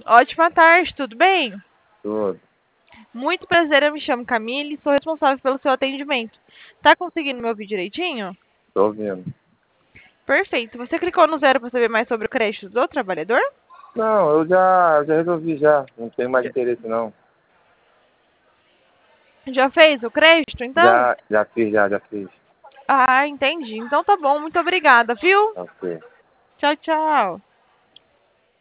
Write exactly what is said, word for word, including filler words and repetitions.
Ótima tarde, tudo bem? Tudo. Muito prazer, eu me chamo Camille e sou responsável pelo seu atendimento. Tá conseguindo me ouvir direitinho? Tô ouvindo. Perfeito. Você clicou no zero para saber mais sobre o crédito do trabalhador? Não, eu já, já resolvi já. Não tenho mais Já, interesse não. já fez o crédito, então? Já, já fiz, já, já fiz. Ah, entendi. Então tá bom, muito obrigada, viu? Ok. Tchau, tchau.